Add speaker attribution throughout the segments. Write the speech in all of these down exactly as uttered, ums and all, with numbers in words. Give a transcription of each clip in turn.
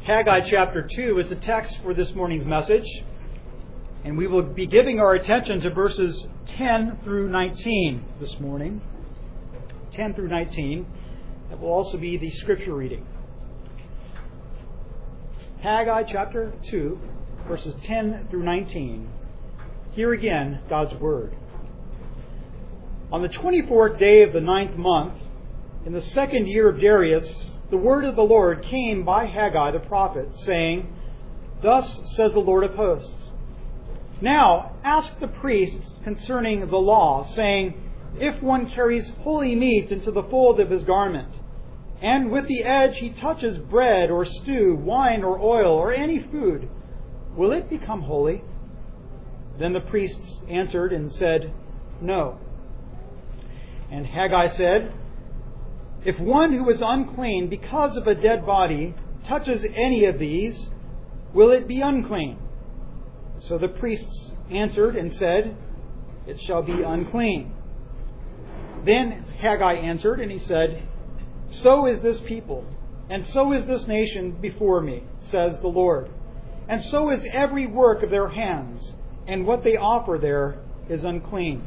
Speaker 1: Haggai chapter two is the text for this morning's message, and we will be giving our attention to verses ten through nineteen this morning. ten through nineteen. That will also be the scripture reading. Haggai chapter two, verses ten through nineteen. Hear again God's Word. On the twenty-fourth day of the ninth month, in the second year of Darius, the word of the Lord came by Haggai the prophet, saying, Thus says the Lord of hosts, Now ask the priests concerning the law, saying, If one carries holy meat into the fold of his garment, and with the edge he touches bread or stew, wine or oil, or any food, will it become holy? Then the priests answered and said, No. And Haggai said, If one who is unclean because of a dead body touches any of these, will it be unclean? So the priests answered and said, It shall be unclean. Then Haggai answered and he said, So is this people, and so is this nation before me, says the Lord. And so is every work of their hands, and what they offer there is unclean.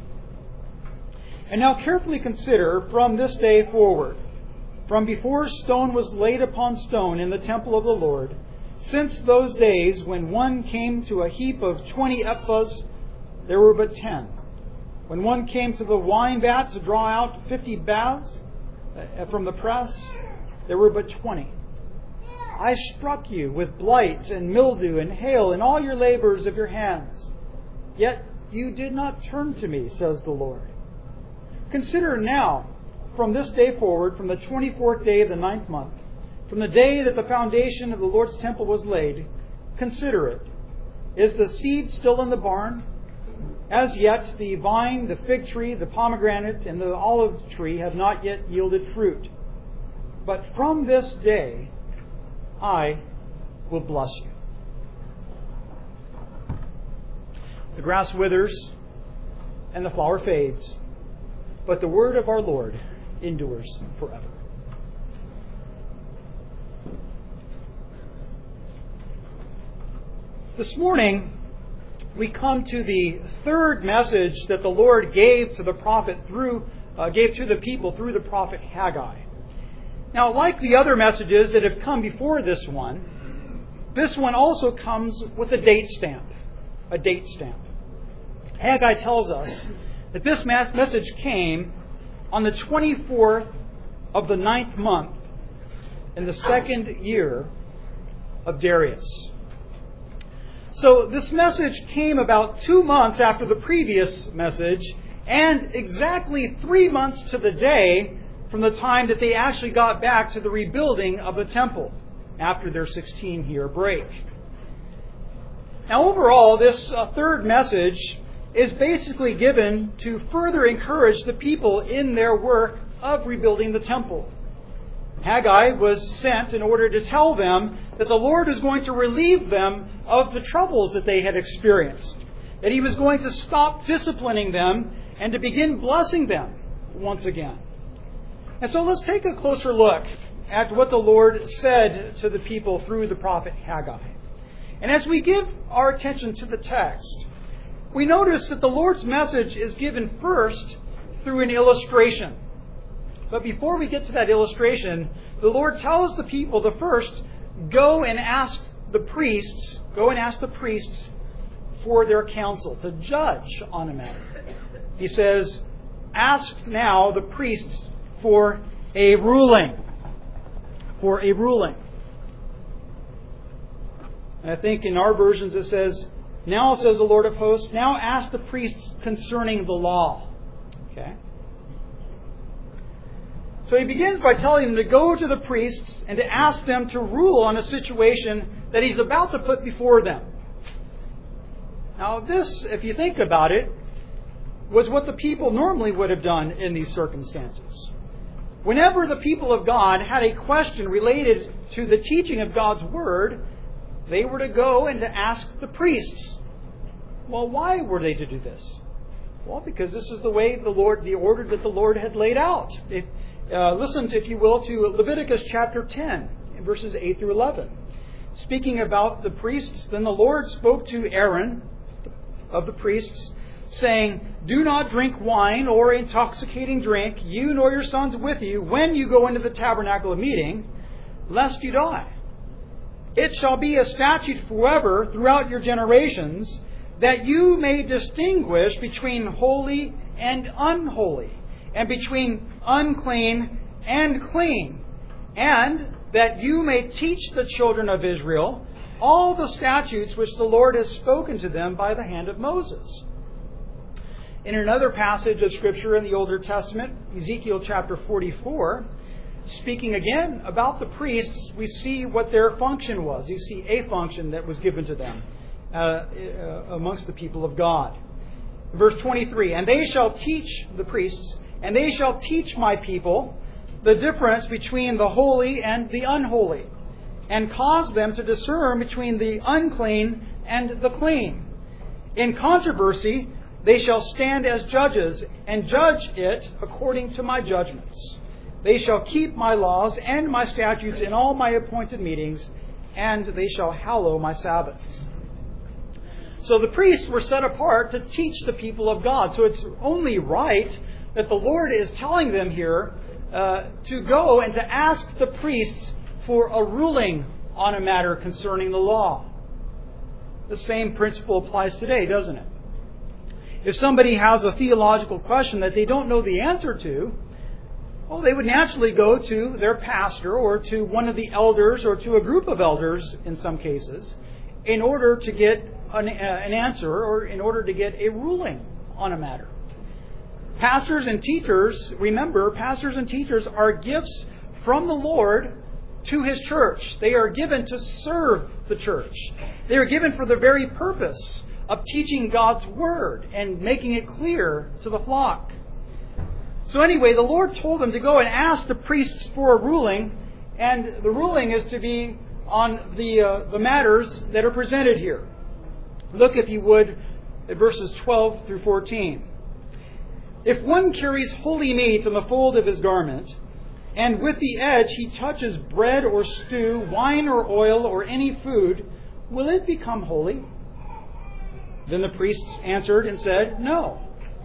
Speaker 1: And now carefully consider from this day forward, from before stone was laid upon stone in the temple of the Lord, since those days when one came to a heap of twenty ephahs, there were but ten. When one came to the wine vat to draw out fifty baths from the press, there were but twenty. I struck you with blight and mildew and hail in all your labors of your hands. Yet you did not turn to me, says the Lord. Consider now, from this day forward, from the twenty-fourth day of the ninth month, from the day that the foundation of the Lord's temple was laid, consider it. Is the seed still in the barn? As yet the vine, the fig tree, the pomegranate, and the olive tree have not yet yielded fruit. But from this day I will bless you. The grass withers and the flower fades, but the word of our Lord endures forever. This morning, we come to the third message that the Lord gave to the prophet through, uh, gave to the people through the prophet Haggai. Now, like the other messages that have come before this one, this one also comes with a date stamp. A date stamp. Haggai tells us that this message came on the twenty-fourth of the ninth month in the second year of Darius. So this message came about two months after the previous message, and exactly three months to the day from the time that they actually got back to the rebuilding of the temple after their sixteen-year break. Now overall, this uh, third message is basically given to further encourage the people in their work of rebuilding the temple. Haggai was sent in order to tell them that the Lord is going to relieve them of the troubles that they had experienced, that He was going to stop disciplining them and to begin blessing them once again. And so let's take a closer look at what the Lord said to the people through the prophet Haggai. And as we give our attention to the text, we notice that the Lord's message is given first through an illustration. But before we get to that illustration, the Lord tells the people to first go and ask the priests, go and ask the priests for their counsel, to judge on a matter. He says, ask now the priests for a ruling. For a ruling. And I think in our versions it says, Now, says the Lord of hosts, now ask the priests concerning the law. Okay? So he begins by telling them to go to the priests and to ask them to rule on a situation that he's about to put before them. Now this, if you think about it, was what the people normally would have done in these circumstances. Whenever the people of God had a question related to the teaching of God's Word, they were to go and to ask the priests. Well, why were they to do this? Well, because this is the way the Lord, the order that the Lord had laid out. If, uh, listen, if you will, to Leviticus chapter ten, verses eight through eleven. speaking about the priests, then the Lord spoke to Aaron of the priests, saying, "Do not drink wine or intoxicating drink, you nor your sons with you, when you go into the tabernacle of meeting, lest you die. It shall be a statute forever throughout your generations, that you may distinguish between holy and unholy, and between unclean and clean, and that you may teach the children of Israel all the statutes which the Lord has spoken to them by the hand of Moses." In another passage of Scripture in the Older Testament, Ezekiel chapter forty-four, speaking again about the priests, we see what their function was. You see a function that was given to them uh, uh, amongst the people of God. Verse twenty-three, "And they shall teach," the priests, "and they shall teach my people the difference between the holy and the unholy, and cause them to discern between the unclean and the clean. In controversy they shall stand as judges, and judge it according to my judgments. They shall keep my laws and my statutes in all my appointed meetings, and they shall hallow my Sabbaths." So the priests were set apart to teach the people of God. So it's only right that the Lord is telling them here uh, to go and to ask the priests for a ruling on a matter concerning the law. The same principle applies today, doesn't it? If somebody has a theological question that they don't know the answer to, well, they would naturally go to their pastor or to one of the elders or to a group of elders in some cases in order to get an, uh, an answer or in order to get a ruling on a matter. Pastors and teachers, remember, pastors and teachers are gifts from the Lord to His church. They are given to serve the church. They are given for the very purpose of teaching God's Word and making it clear to the flock. So anyway, the Lord told them to go and ask the priests for a ruling, and the ruling is to be on the uh, the matters that are presented here. Look, if you would, at verses twelve through fourteen. "If one carries holy meat in the fold of his garment, and with the edge he touches bread or stew, wine or oil, or any food, will it become holy?" Then the priests answered and said, "No."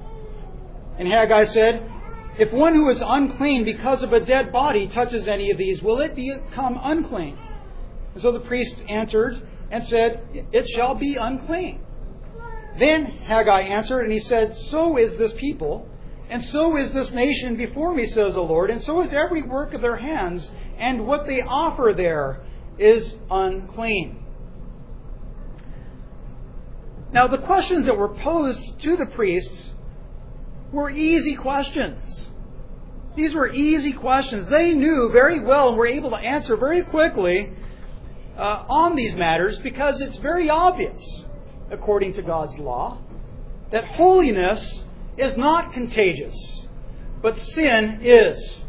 Speaker 1: And Haggai said, "If one who is unclean because of a dead body touches any of these, will it become unclean?" And so the priest answered and said, "It shall be unclean." Then Haggai answered and he said, "So is this people, and so is this nation before me, says the Lord, and so is every work of their hands, and what they offer there is unclean." Now, the questions that were posed to the priests were easy questions. These were easy questions. They knew very well and were able to answer very quickly uh, on these matters, because it's very obvious, according to God's law, that holiness is not contagious, but sin is.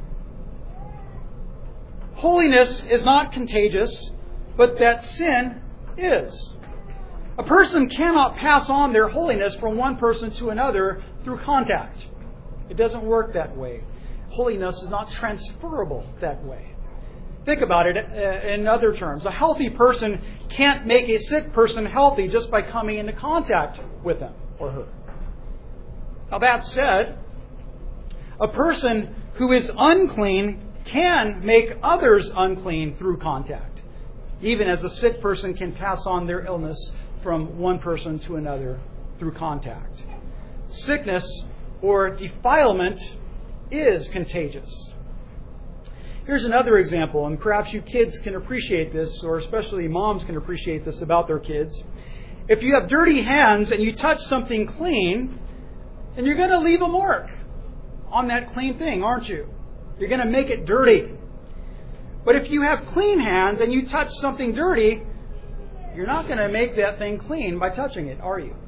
Speaker 1: Holiness is not contagious, but that sin is. A person cannot pass on their holiness from one person to another through contact. It doesn't work that way. Holiness is not transferable that way. Think about it in other terms. A healthy person can't make a sick person healthy just by coming into contact with him or her. Now, that said, a person who is unclean can make others unclean through contact, even as a sick person can pass on their illness from one person to another through contact. Sickness or defilement is contagious. Here's another example, and perhaps you kids can appreciate this, or especially moms can appreciate this about their kids. If you have dirty hands and you touch something clean, then you're going to leave a mark on that clean thing, aren't you? You're going to make it dirty. But if you have clean hands and you touch something dirty, you're not going to make that thing clean by touching it, are you?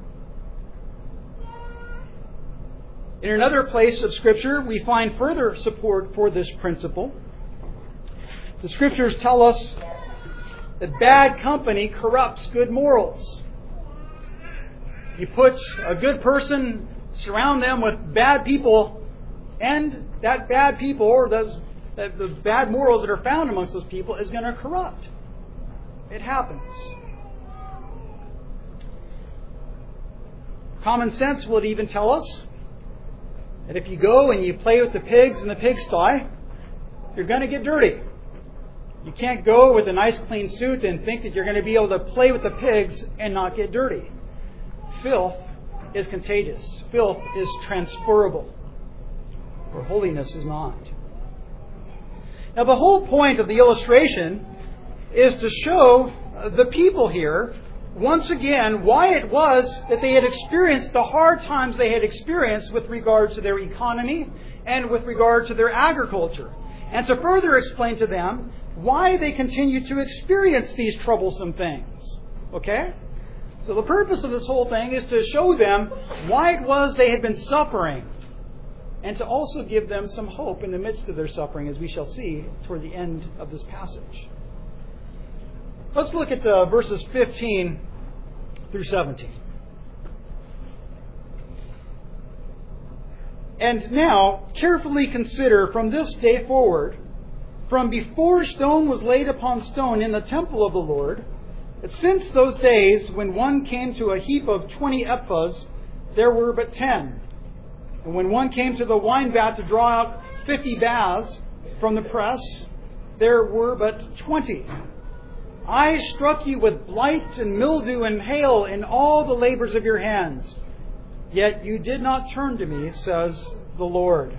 Speaker 1: In another place of Scripture, we find further support for this principle. The Scriptures tell us that bad company corrupts good morals. You put a good person, surround them with bad people, and that bad people, or those the bad morals that are found amongst those people, is going to corrupt. it happens. Common sense would even tell us that if you go and you play with the pigs in the pigsty, you're going to get dirty. You can't go with a nice clean suit and think that you're going to be able to play with the pigs and not get dirty. Filth is contagious. Filth is transferable, where holiness is not. Now, the whole point of the illustration is to show the people here, once again, why it was that they had experienced the hard times they had experienced with regard to their economy and with regard to their agriculture. And to further explain to them why they continue to experience these troublesome things. Okay? So the purpose of this whole thing is to show them why it was they had been suffering, and to also give them some hope in the midst of their suffering, as we shall see toward the end of this passage. Let's look at the verses fifteen through seventeen. And now, carefully consider from this day forward, from before stone was laid upon stone in the temple of the Lord, that since those days when one came to a heap of twenty ephahs, there were but ten. And when one came to the wine vat to draw out fifty baths from the press, there were but twenty. I struck you with blight and mildew and hail in all the labors of your hands. Yet you did not turn to me, says the Lord.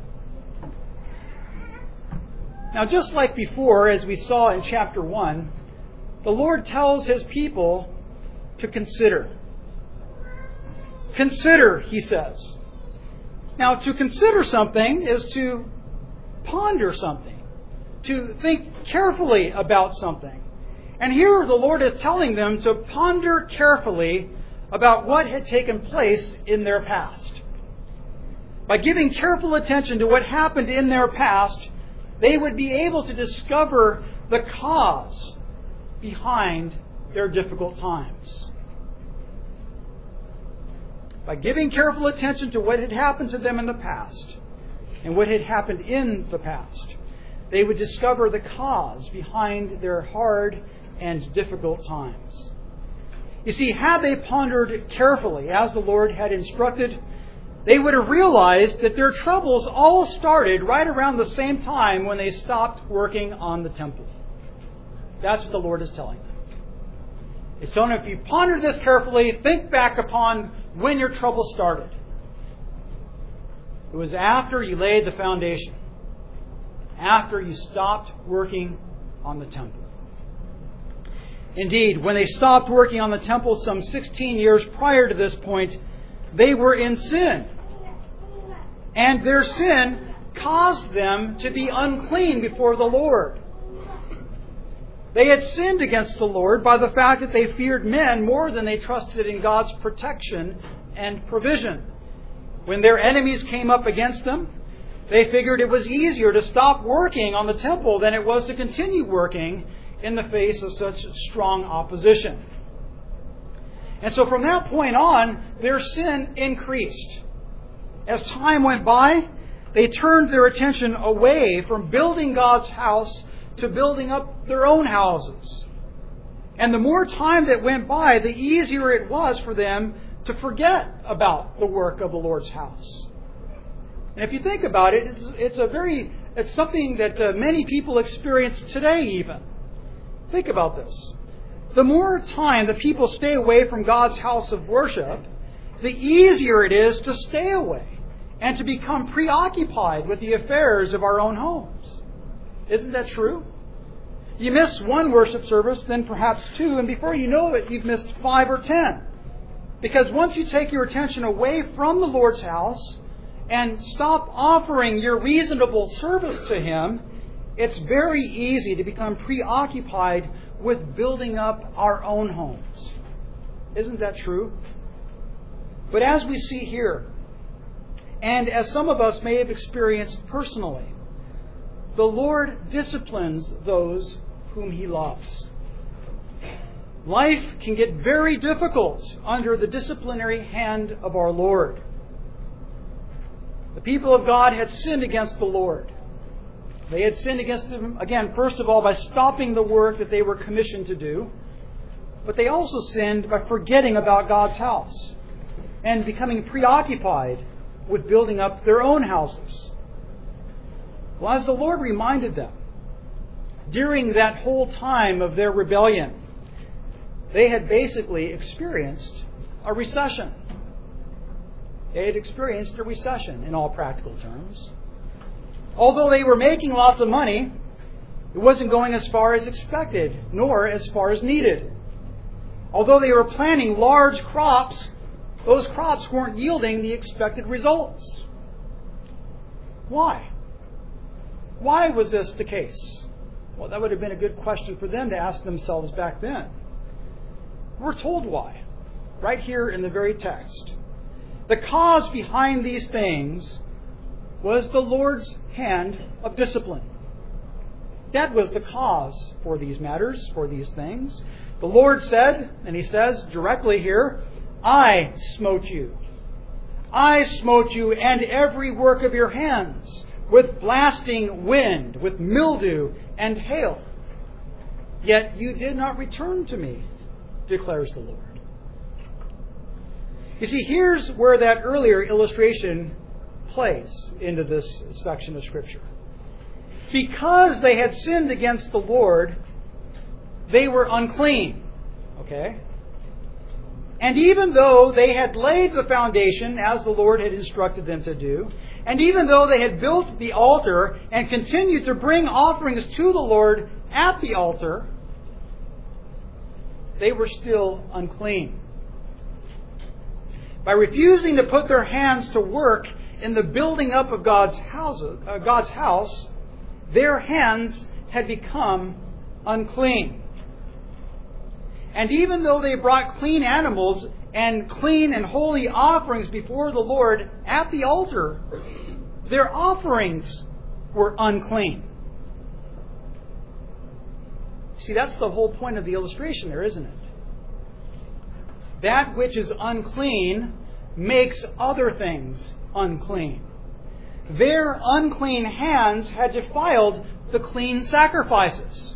Speaker 1: Now, just like before, as we saw in chapter one, the Lord tells His people to consider. Consider, He says. Now, to consider something is to ponder something, to think carefully about something. And here the Lord is telling them to ponder carefully about what had taken place in their past. By giving careful attention to what happened in their past, they would be able to discover the cause behind their difficult times. By giving careful attention to what had happened to them in the past and what had happened in the past, they would discover the cause behind their hard and difficult times. You see, had they pondered carefully as the Lord had instructed, they would have realized that their troubles all started right around the same time when they stopped working on the temple. That's what the Lord is telling them. It's telling them, if you ponder this carefully, think back upon when your trouble started. It was after you laid the foundation, after you stopped working on the temple. Indeed, when they stopped working on the temple some sixteen years prior to this point, they were in sin. And their sin caused them to be unclean before the Lord. They had sinned against the Lord by the fact that they feared men more than they trusted in God's protection and provision. When their enemies came up against them, they figured it was easier to stop working on the temple than it was to continue working in the face of such strong opposition. And so from that point on, their sin increased. As time went by, they turned their attention away from building God's house to building up their own houses. And the more time that went by, the easier it was for them to forget about the work of the Lord's house. And if you think about it, it's, it's a very, it's something that uh, many people experience today even. Think about this. The more time the people stay away from God's house of worship, the easier it is to stay away and to become preoccupied with the affairs of our own homes. Isn't that true? You miss one worship service, then perhaps two, and before you know it, you've missed five or ten. Because once you take your attention away from the Lord's house and stop offering your reasonable service to Him, it's very easy to become preoccupied with building up our own homes. Isn't that true? But as we see here, and as some of us may have experienced personally, the Lord disciplines those whom He loves. Life can get very difficult under the disciplinary hand of our Lord. The people of God had sinned against the Lord. They had sinned against Him, again, first of all, by stopping the work that they were commissioned to do. But they also sinned by forgetting about God's house and becoming preoccupied with building up their own houses. Well, as the Lord reminded them, during that whole time of their rebellion, they had basically experienced a recession. They had experienced a recession in all practical terms. Although they were making lots of money, it wasn't going as far as expected, nor as far as needed. Although they were planting large crops, those crops weren't yielding the expected results. Why? Why was this the case? Well, that would have been a good question for them to ask themselves back then. We're told why, right here in the very text. The cause behind these things was the Lord's hand of discipline. That was the cause for these matters, for these things. The Lord said, and He says directly here, I smote you. I smote you and every work of your hands with blasting wind, with mildew and hail. Yet you did not return to me, declares the Lord. You see, here's where that earlier illustration plays into this section of Scripture. Because they had sinned against the Lord, they were unclean. Okay? And even though they had laid the foundation as the Lord had instructed them to do, and even though they had built the altar and continued to bring offerings to the Lord at the altar, they were still unclean. By refusing to put their hands to work in the building up of God's house, uh, God's house, their hands had become unclean. And even though they brought clean animals and clean and holy offerings before the Lord at the altar, their offerings were unclean. See, that's the whole point of the illustration there, isn't it? That which is unclean makes other things unclean. Their unclean hands had defiled the clean sacrifices.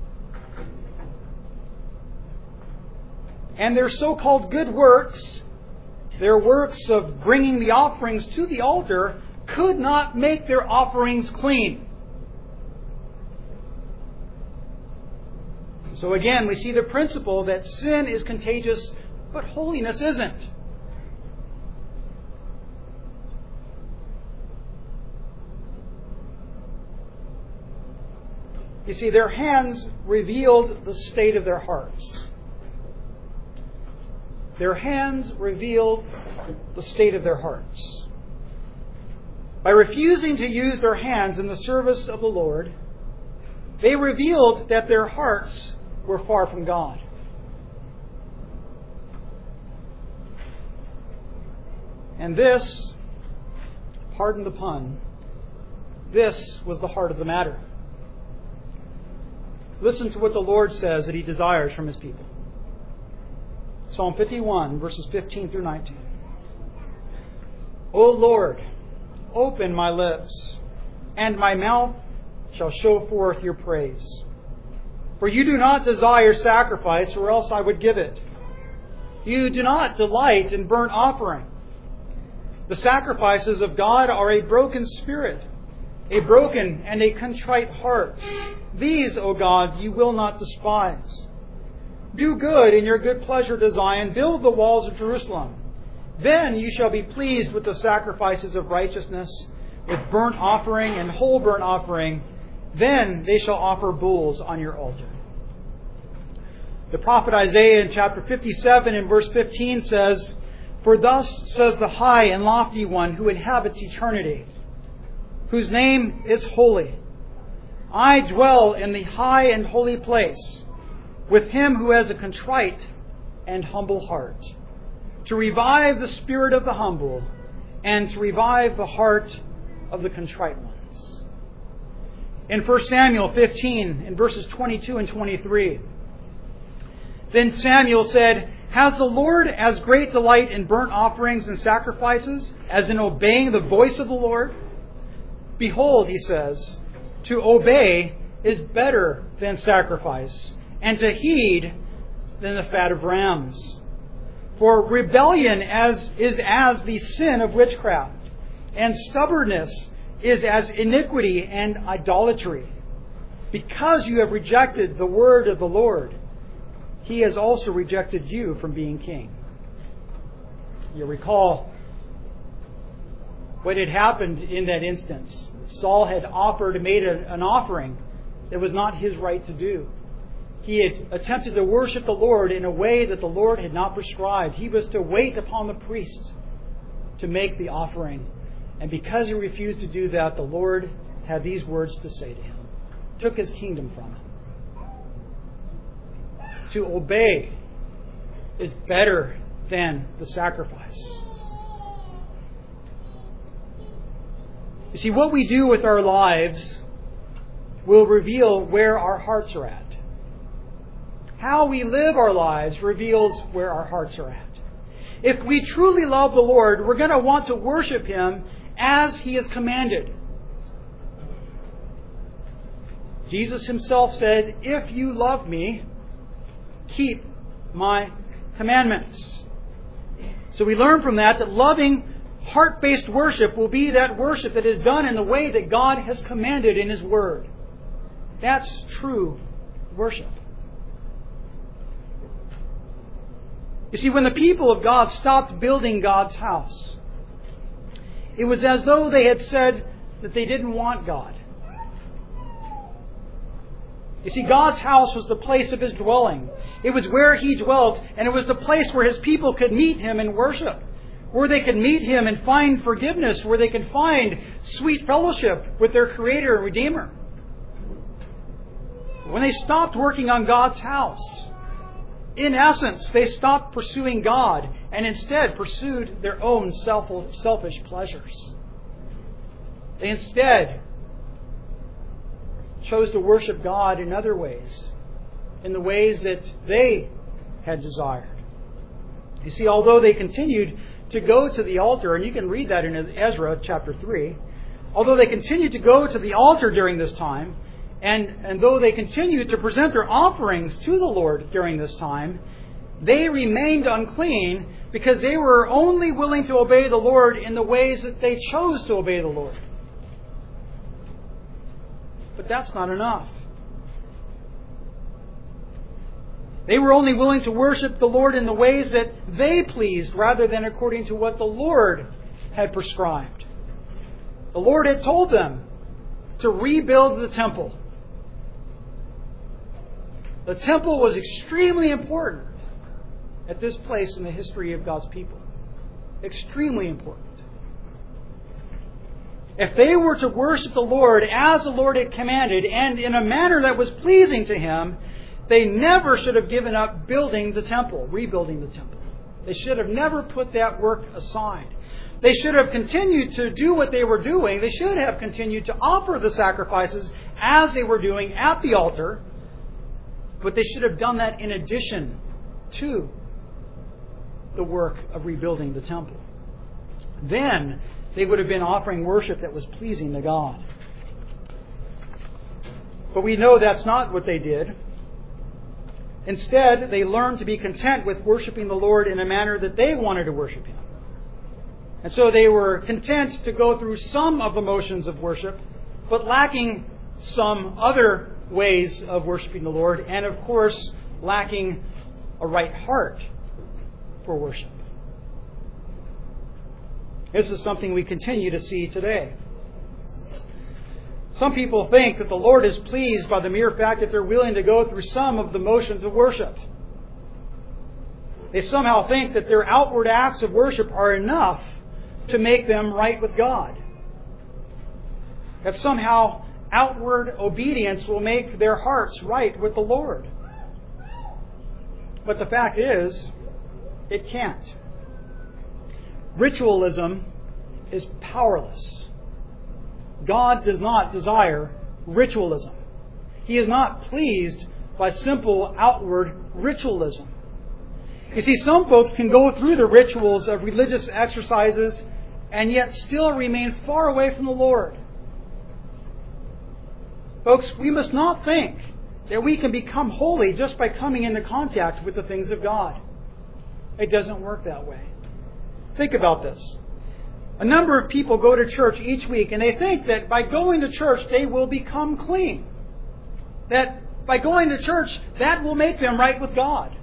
Speaker 1: And their so-called good works, their works of bringing the offerings to the altar, could not make their offerings clean. So again, we see the principle that sin is contagious, but holiness isn't. You see, their hands revealed the state of their hearts. Their hands revealed the state of their hearts. By refusing to use their hands in the service of the Lord, they revealed that their hearts were far from God. And this, pardon the pun, this was the heart of the matter. Listen to what the Lord says that He desires from His people. Psalm fifty-one, verses fifteen through nineteen. O Lord, open my lips, and my mouth shall show forth your praise. For you do not desire sacrifice, or else I would give it. You do not delight in burnt offering. The sacrifices of God are a broken spirit, a broken and a contrite heart. These, O God, you will not despise. Do good in your good pleasure to Zion. Build the walls of Jerusalem. Then you shall be pleased with the sacrifices of righteousness, with burnt offering and whole burnt offering. Then they shall offer bulls on your altar. The prophet Isaiah in chapter fifty-seven and verse fifteen says, For thus says the high and lofty one who inhabits eternity, whose name is holy. I dwell in the high and holy place with him who has a contrite and humble heart, to revive the spirit of the humble and to revive the heart of the contrite ones. In First Samuel fifteen, in verses twenty-two and twenty-three, Then Samuel said, Has the Lord as great delight in burnt offerings and sacrifices as in obeying the voice of the Lord? Behold, he says, To obey is better than sacrifice, and to heed than the fat of rams. For rebellion as is as the sin of witchcraft, and stubbornness is as iniquity and idolatry. Because you have rejected the word of the Lord, He has also rejected you from being king. You recall what had happened in that instance. Saul had offered, made a, an offering that was not his right to do. He had attempted to worship the Lord in a way that the Lord had not prescribed. He was to wait upon the priests to make the offering. And because he refused to do that, the Lord had these words to say to him. Took his kingdom from him. To obey is better than the sacrifice. You see, what we do with our lives will reveal where our hearts are at. How we live our lives reveals where our hearts are at. If we truly love the Lord, we're going to want to worship Him as He has commanded. Jesus Himself said, "If you love me, keep my commandments." So we learn from that that loving, heart-based worship will be that worship that is done in the way that God has commanded in His Word. That's true worship. You see, when the people of God stopped building God's house, it was as though they had said that they didn't want God. You see, God's house was the place of His dwelling. It was where He dwelt, and it was the place where His people could meet Him and worship, where they could meet Him and find forgiveness, where they could find sweet fellowship with their Creator and Redeemer. When they stopped working on God's house, in essence, they stopped pursuing God and instead pursued their own selfish pleasures. They instead chose to worship God in other ways, in the ways that they had desired. You see, although they continued to go to the altar, and you can read that in Ezra chapter three, although they continued to go to the altar during this time, And, and though they continued to present their offerings to the Lord during this time, they remained unclean because they were only willing to obey the Lord in the ways that they chose to obey the Lord. But that's not enough. They were only willing to worship the Lord in the ways that they pleased rather than according to what the Lord had prescribed. The Lord had told them to rebuild the temple. The temple was extremely important at this place in the history of God's people. Extremely important. If they were to worship the Lord as the Lord had commanded and in a manner that was pleasing to Him, they never should have given up building the temple, rebuilding the temple. They should have never put that work aside. They should have continued to do what they were doing. They should have continued to offer the sacrifices as they were doing at the altar. But they should have done that in addition to the work of rebuilding the temple. Then they would have been offering worship that was pleasing to God. But we know that's not what they did. Instead, they learned to be content with worshiping the Lord in a manner that they wanted to worship Him. And so they were content to go through some of the motions of worship, but lacking some other ways of worshiping the Lord, and of course, lacking a right heart for worship. This is something we continue to see today. Some people think that the Lord is pleased by the mere fact that they're willing to go through some of the motions of worship. They somehow think that their outward acts of worship are enough to make them right with God. That somehow outward obedience will make their hearts right with the Lord. But the fact is, it can't. Ritualism is powerless. God does not desire ritualism. He is not pleased by simple outward ritualism. You see, some folks can go through the rituals of religious exercises and yet still remain far away from the Lord. Folks, we must not think that we can become holy just by coming into contact with the things of God. It doesn't work that way. Think about this. A number of people go to church each week and they think that by going to church they will become clean. That by going to church, that will make them right with God.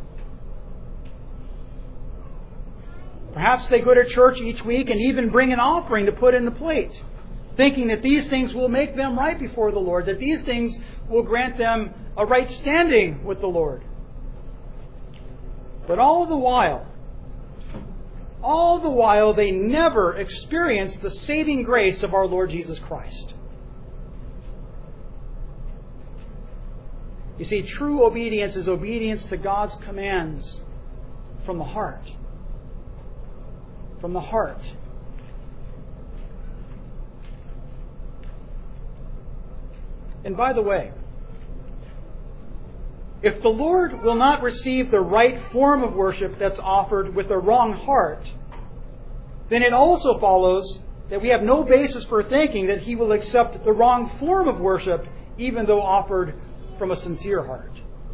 Speaker 1: Perhaps they go to church each week and even bring an offering to put in the plate, thinking that these things will make them right before the Lord, that these things will grant them a right standing with the Lord. But all the while, all the while they never experience the saving grace of our Lord Jesus Christ. You see, true obedience is obedience to God's commands from the heart. From the heart. And by the way, if the Lord will not receive the right form of worship that's offered with a wrong heart, then it also follows that we have no basis for thinking that He will accept the wrong form of worship even though offered from a sincere heart.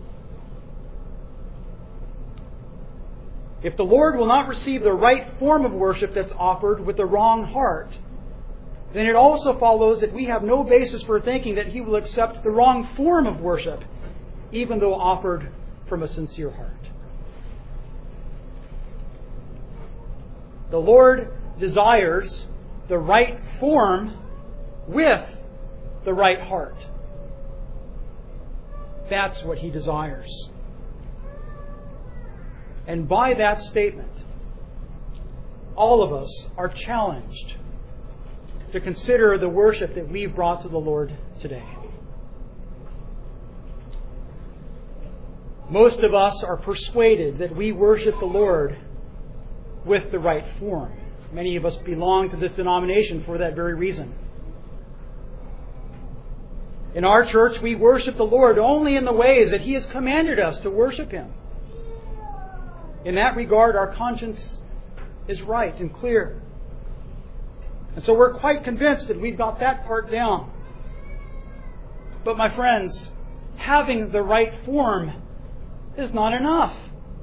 Speaker 1: If the Lord will not receive the right form of worship that's offered with the wrong heart, then it also follows that we have no basis for thinking that He will accept the wrong form of worship, even though offered from a sincere heart. The Lord desires the right form with the right heart. That's what He desires. And by that statement, all of us are challenged to consider the worship that we've brought to the Lord today. Most of us are persuaded that we worship the Lord with the right form. Many of us belong to this denomination for that very reason. In our church, we worship the Lord only in the ways that He has commanded us to worship Him. In that regard, our conscience is right and clear. And so we're quite convinced that we've got that part down. But my friends, having the right form is not enough.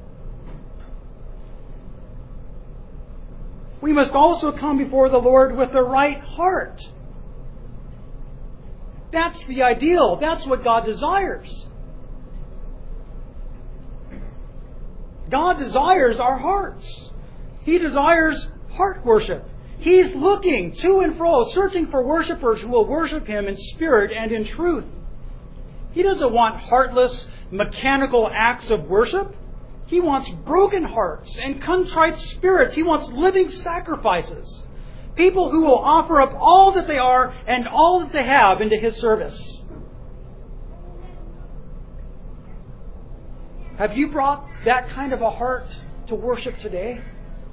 Speaker 1: We must also come before the Lord with the right heart. That's the ideal. That's what God desires. God desires our hearts. He desires heart worship. He's looking to and fro, searching for worshipers who will worship Him in spirit and in truth. He doesn't want heartless, mechanical acts of worship. He wants broken hearts and contrite spirits. He wants living sacrifices. People who will offer up all that they are and all that they have into His service. Have you brought that kind of a heart to worship today?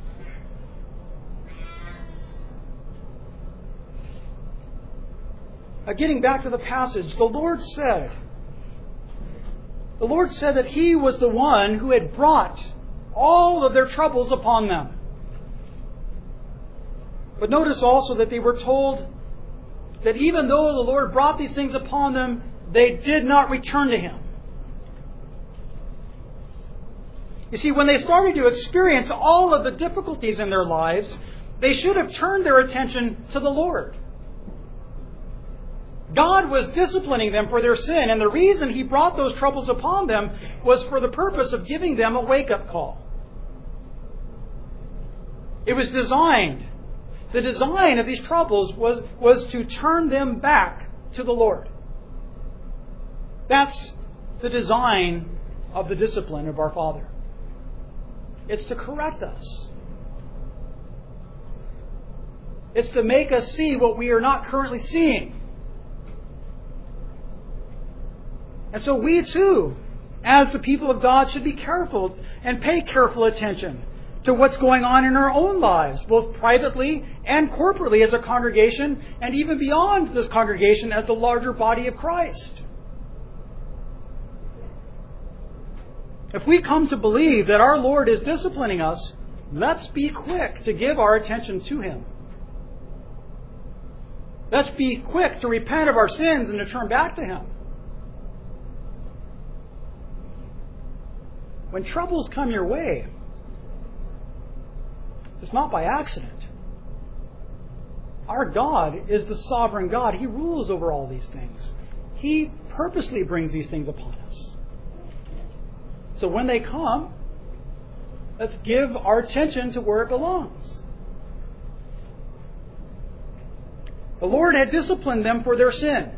Speaker 1: Uh, getting back to the passage, the Lord said, the Lord said that He was the one who had brought all of their troubles upon them. But notice also that they were told that even though the Lord brought these things upon them, they did not return to Him. You see, when they started to experience all of the difficulties in their lives, they should have turned their attention to the Lord. God was disciplining them for their sin, and the reason He brought those troubles upon them was for the purpose of giving them a wake-up call. It was designed, the design of these troubles was, was to turn them back to the Lord. That's the design of the discipline of our Father. It's to correct us. It's to make us see what we are not currently seeing. And so we too, as the people of God, should be careful and pay careful attention to what's going on in our own lives, both privately and corporately as a congregation, and even beyond this congregation as the larger body of Christ. If we come to believe that our Lord is disciplining us, let's be quick to give our attention to Him. Let's be quick to repent of our sins and to turn back to Him. When troubles come your way, it's not by accident. Our God is the sovereign God. He rules over all these things. He purposely brings these things upon us. So when they come, let's give our attention to where it belongs. The Lord had disciplined them for their sin.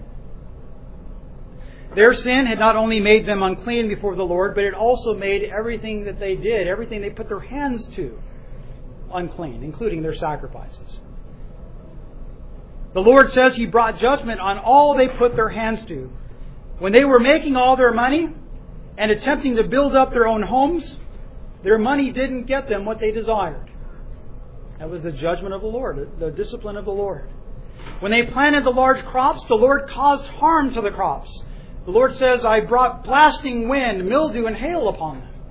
Speaker 1: Their sin had not only made them unclean before the Lord, but it also made everything that they did, everything they put their hands to, unclean, including their sacrifices. The Lord says He brought judgment on all they put their hands to. When they were making all their money and attempting to build up their own homes, their money didn't get them what they desired. That was the judgment of the Lord, the discipline of the Lord. When they planted the large crops, the Lord caused harm to the crops. The Lord says, I brought blasting wind, mildew, and hail upon them.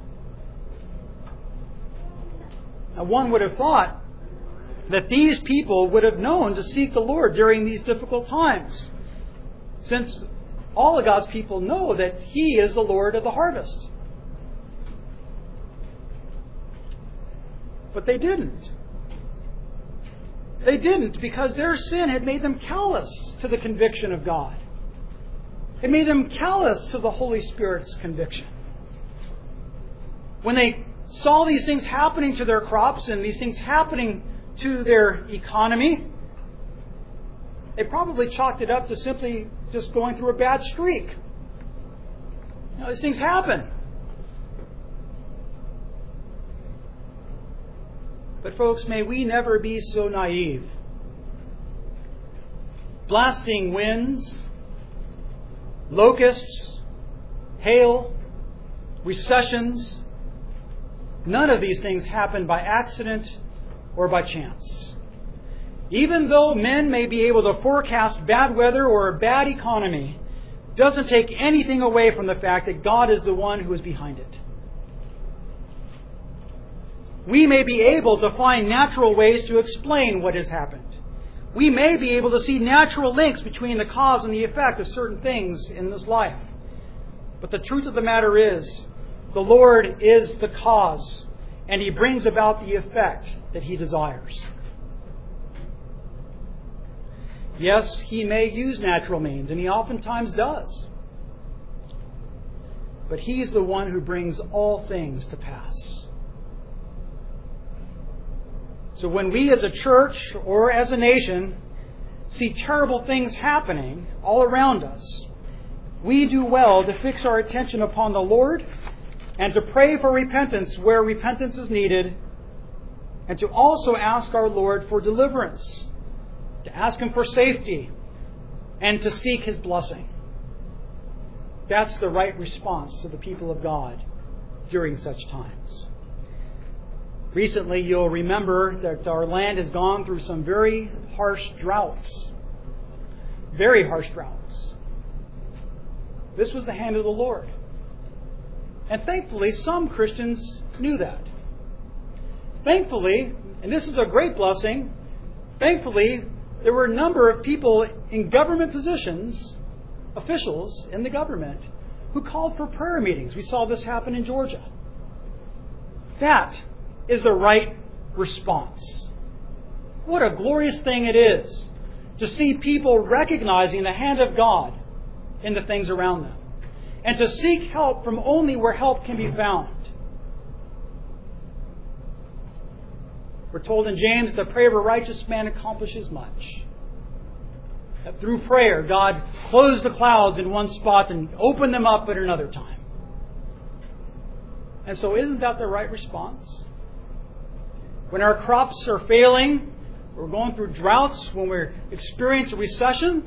Speaker 1: Now, one would have thought that these people would have known to seek the Lord during these difficult times, since all of God's people know that He is the Lord of the harvest. But they didn't. They didn't because their sin had made them callous to the conviction of God. It made them callous to the Holy Spirit's conviction. When they saw these things happening to their crops and these things happening to their economy, they probably chalked it up to simply just going through a bad streak. You know, these things happen. But folks, may we never be so naive. Blasting winds, locusts, hail, recessions, none of these things happen by accident or by chance. Even though men may be able to forecast bad weather or a bad economy, it doesn't take anything away from the fact that God is the one who is behind it. We may be able to find natural ways to explain what has happened. We may be able to see natural links between the cause and the effect of certain things in this life. But the truth of the matter is, the Lord is the cause, and He brings about the effect that He desires. Yes, He may use natural means, and He oftentimes does. But He is the one who brings all things to pass. So when we as a church or as a nation see terrible things happening all around us, we do well to fix our attention upon the Lord and to pray for repentance where repentance is needed, and to also ask our Lord for deliverance, to ask Him for safety, and to seek His blessing. That's the right response to the people of God during such times. Recently, you'll remember that our land has gone through some very harsh droughts. Very harsh droughts. This was the hand of the Lord. And thankfully, some Christians knew that. Thankfully, and this is a great blessing, thankfully, there were a number of people in government positions, officials in the government, who called for prayer meetings. We saw this happen in Georgia. That is the right response. What a glorious thing it is to see people recognizing the hand of God in the things around them, and to seek help from only where help can be found. We're told in James, the prayer of a righteous man accomplishes much. That through prayer, God closed the clouds in one spot and opened them up at another time. And so isn't that the right response? When our crops are failing, we're going through droughts, when we're experiencing a recession,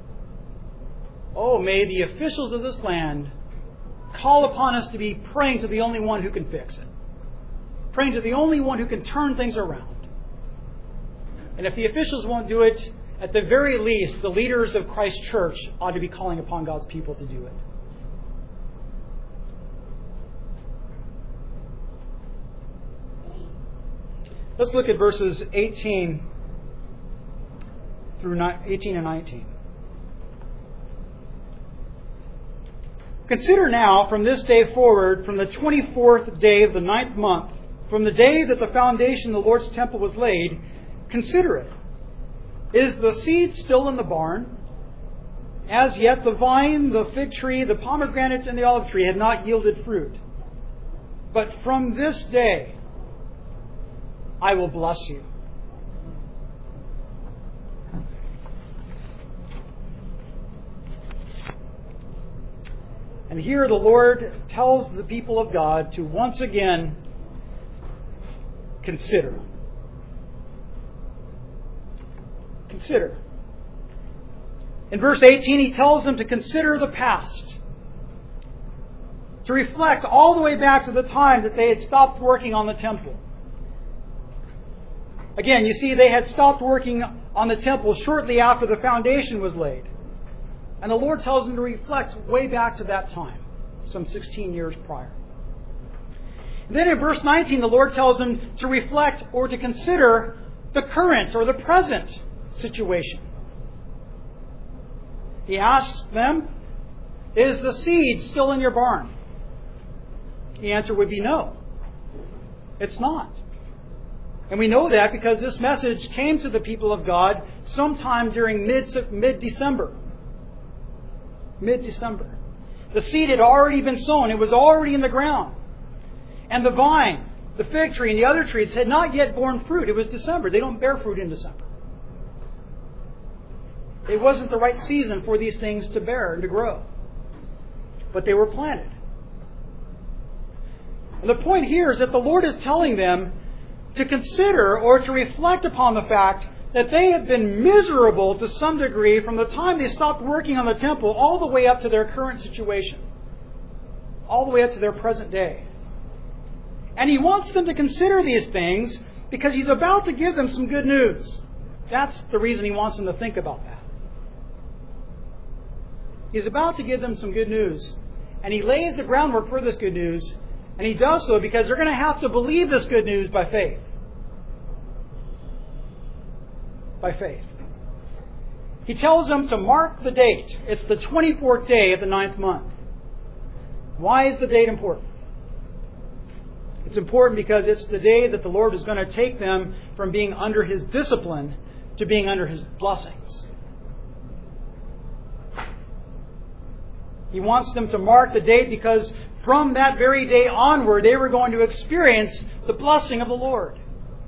Speaker 1: oh, may the officials of this land call upon us to be praying to the only one who can fix it. Praying to the only one who can turn things around. And if the officials won't do it, at the very least, the leaders of Christ Church ought to be calling upon God's people to do it. Let's look at verses eighteen through eighteen and nineteen. Consider now from this day forward, from the twenty-fourth day of the ninth month, from the day that the foundation of the Lord's temple was laid, consider it. Is the seed still in the barn? As yet the vine, the fig tree, the pomegranate, and the olive tree had not yielded fruit. But from this day I will bless you. And here the Lord tells the people of God to once again consider. Consider. In verse eighteen, He tells them to consider the past. To reflect all the way back to the time that they had stopped working on the temple. Again, you see, they had stopped working on the temple shortly after the foundation was laid. And the Lord tells them to reflect way back to that time, some sixteen years prior. And then in verse nineteen, the Lord tells them to reflect or to consider the current or the present situation. He asks them, is the seed still in your barn? The answer would be no. It's not. And we know that because this message came to the people of God sometime during mid, mid-December. Mid-December. The seed had already been sown. It was already in the ground. And the vine, the fig tree, and the other trees had not yet borne fruit. It was December. They don't bear fruit in December. It wasn't the right season for these things to bear and to grow. But they were planted. And the point here is that the Lord is telling them to consider or to reflect upon the fact that they have been miserable to some degree from the time they stopped working on the temple all the way up to their current situation. All the way up to their present day. And He wants them to consider these things because He's about to give them some good news. That's the reason He wants them to think about that. He's about to give them some good news. And He lays the groundwork for this good news. And He does so because they're going to have to believe this good news by faith. By faith. He tells them to mark the date. It's the twenty-fourth day of the ninth month. Why is the date important? It's important because it's the day that the Lord is going to take them from being under His discipline to being under His blessings. He wants them to mark the date because from that very day onward, they were going to experience the blessing of the Lord.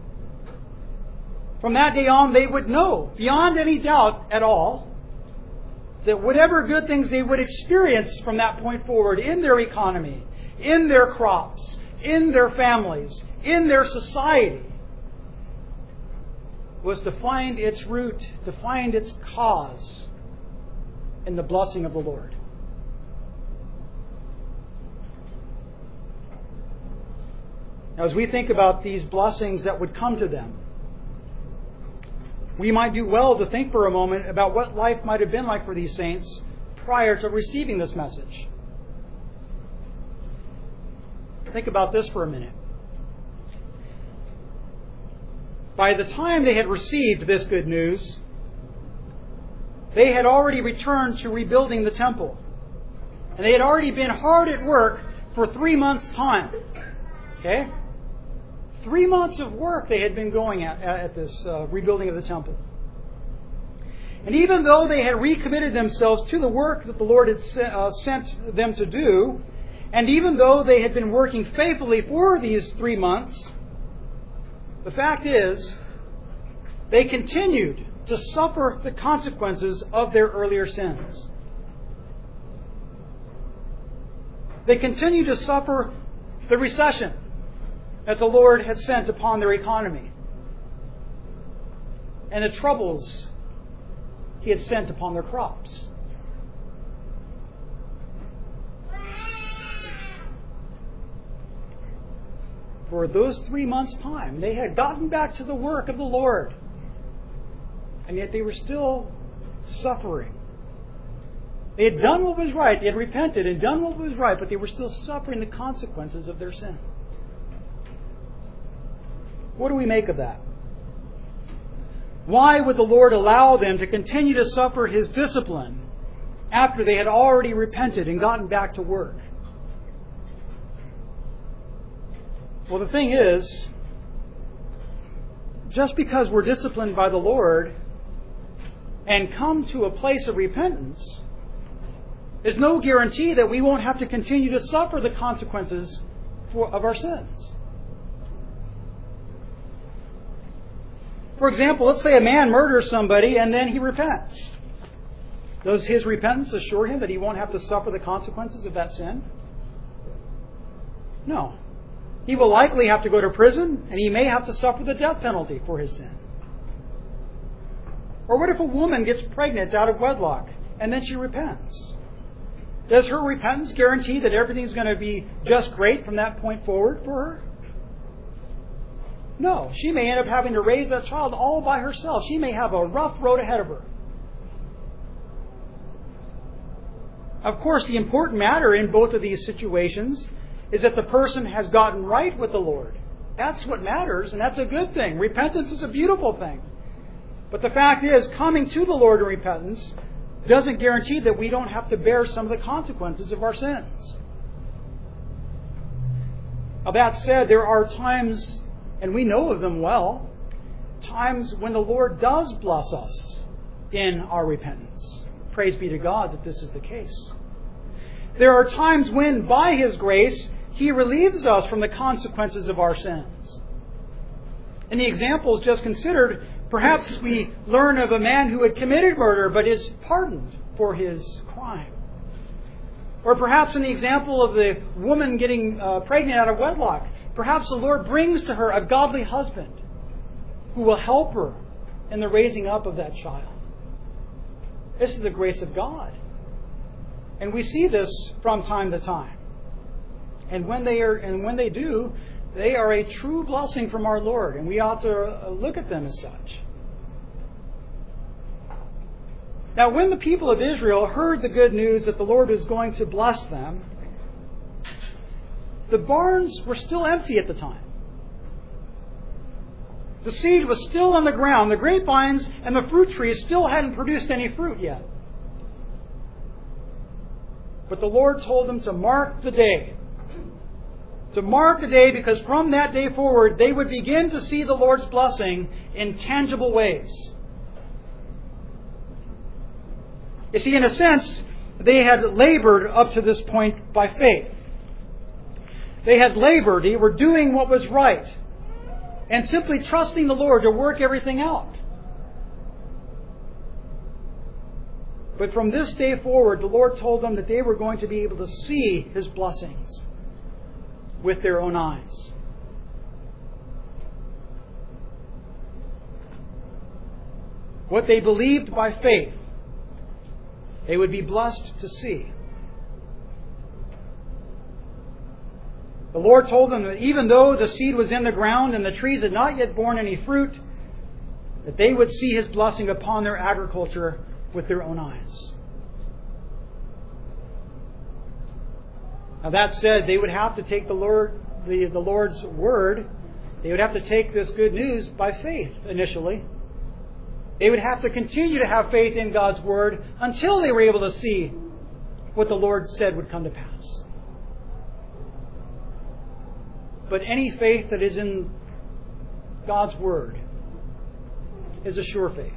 Speaker 1: From that day on, they would know, beyond any doubt at all, that whatever good things they would experience from that point forward in their economy, in their crops, in their families, in their society, was to find its root, to find its cause in the blessing of the Lord. Now, as we think about these blessings that would come to them, we might do well to think for a moment about what life might have been like for these saints prior to receiving this message. Think about this for a minute. By the time they had received this good news, they had already returned to rebuilding the temple. And they had already been hard at work for three months' time. Okay? Three months of work they had been going at, at this uh, rebuilding of the temple. And even though they had recommitted themselves to the work that the Lord had sent, uh, sent them to do, and even though they had been working faithfully for these three months, the fact is, they continued to suffer the consequences of their earlier sins. They continued to suffer the recession that the Lord had sent upon their economy, and the troubles He had sent upon their crops. For those three months' time, they had gotten back to the work of the Lord, and yet they were still suffering. They had done what was right, they had repented and done what was right, but they were still suffering the consequences of their sin. What do we make of that? Why would the Lord allow them to continue to suffer His discipline after they had already repented and gotten back to work? Well, the thing is, just because we're disciplined by the Lord and come to a place of repentance is no guarantee that we won't have to continue to suffer the consequences for, of our sins. For example, let's say a man murders somebody and then he repents. Does his repentance assure him that he won't have to suffer the consequences of that sin? No. He will likely have to go to prison, and he may have to suffer the death penalty for his sin. Or what if a woman gets pregnant out of wedlock and then she repents? Does her repentance guarantee that everything's going to be just great from that point forward for her? No. She may end up having to raise that child all by herself. She may have a rough road ahead of her. Of course, the important matter in both of these situations is that the person has gotten right with the Lord. That's what matters, and that's a good thing. Repentance is a beautiful thing. But the fact is, coming to the Lord in repentance doesn't guarantee that we don't have to bear some of the consequences of our sins. Now, that said, there are times, and we know of them well, times when the Lord does bless us in our repentance. Praise be to God that this is the case. There are times when, by His grace, He relieves us from the consequences of our sins. In the examples just considered, perhaps we learn of a man who had committed murder but is pardoned for his crime. Or perhaps in the example of the woman getting uh, pregnant out of wedlock, perhaps the Lord brings to her a godly husband who will help her in the raising up of that child. This is the grace of God. And we see this from time to time. And when they are, and when they do, they are a true blessing from our Lord, and we ought to look at them as such. Now, when the people of Israel heard the good news that the Lord was going to bless them, the barns were still empty at the time. The seed was still on the ground. The grapevines and the fruit trees still hadn't produced any fruit yet. But the Lord told them to mark the day. To mark the day, because from that day forward, they would begin to see the Lord's blessing in tangible ways. You see, in a sense, they had labored up to this point by faith. They had labored. They were doing what was right. And simply trusting the Lord to work everything out. But from this day forward, the Lord told them that they were going to be able to see His blessings with their own eyes. What they believed by faith, they would be blessed to see. The Lord told them that even though the seed was in the ground and the trees had not yet borne any fruit, that they would see His blessing upon their agriculture with their own eyes. Now, that said, they would have to take the Lord, the, the Lord's word. They would have to take this good news by faith initially. They would have to continue to have faith in God's word until they were able to see what the Lord said would come to pass. But any faith that is in God's word is a sure faith.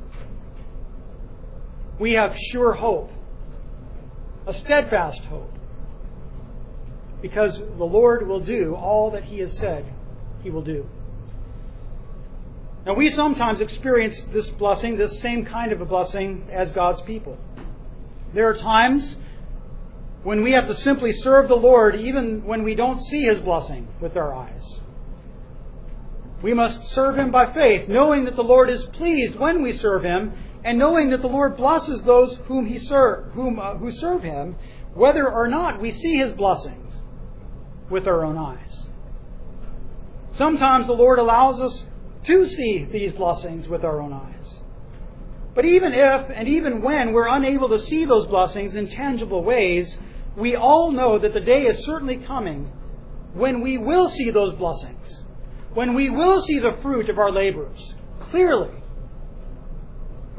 Speaker 1: We have sure hope, a steadfast hope, because the Lord will do all that He has said He will do. Now, we sometimes experience this blessing, this same kind of a blessing, as God's people. There are times when we have to simply serve the Lord even when we don't see His blessing with our eyes. We must serve Him by faith, knowing that the Lord is pleased when we serve Him, and knowing that the Lord blesses those whom He serve, whom uh, who serve Him, whether or not we see His blessings with our own eyes. Sometimes the Lord allows us to see these blessings with our own eyes. But even if and even when we're unable to see those blessings in tangible ways, we all know that the day is certainly coming when we will see those blessings, when we will see the fruit of our labors clearly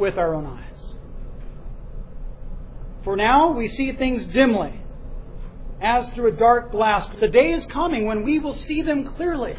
Speaker 1: with our own eyes. For now we see things dimly, as through a dark glass, but the day is coming when we will see them clearly.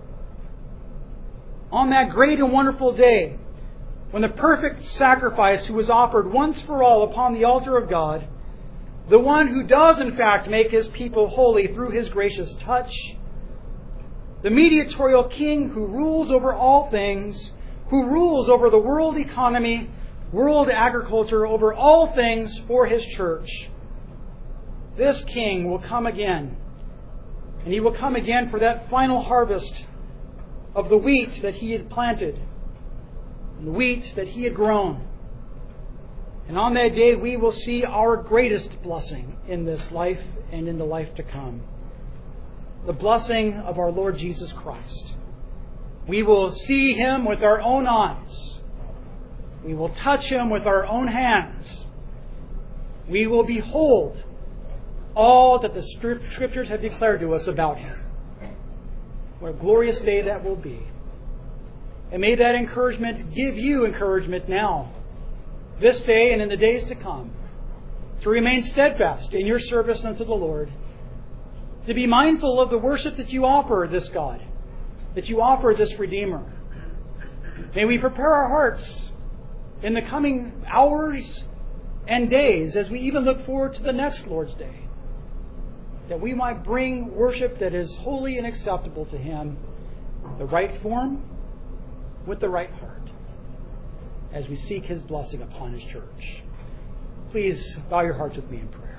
Speaker 1: On that great and wonderful day, when the perfect sacrifice who was offered once for all upon the altar of God, the one who does in fact make His people holy through His gracious touch, the mediatorial King who rules over all things, who rules over the world economy, world agriculture, over all things for His church, this King will come again. And He will come again for that final harvest of the wheat that He had planted, and the wheat that He had grown. And on that day we will see our greatest blessing in this life and in the life to come. The blessing of our Lord Jesus Christ. We will see Him with our own eyes. We will touch Him with our own hands. We will behold all that the Scriptures have declared to us about Him. What a glorious day that will be. And may that encouragement give you encouragement now, this day and in the days to come, to remain steadfast in your service unto the Lord, to be mindful of the worship that you offer this God, that you offer this Redeemer. May we prepare our hearts in the coming hours and days as we even look forward to the next Lord's Day, that we might bring worship that is holy and acceptable to Him, the right form, with the right heart, as we seek His blessing upon His church. Please bow your hearts with me in prayer.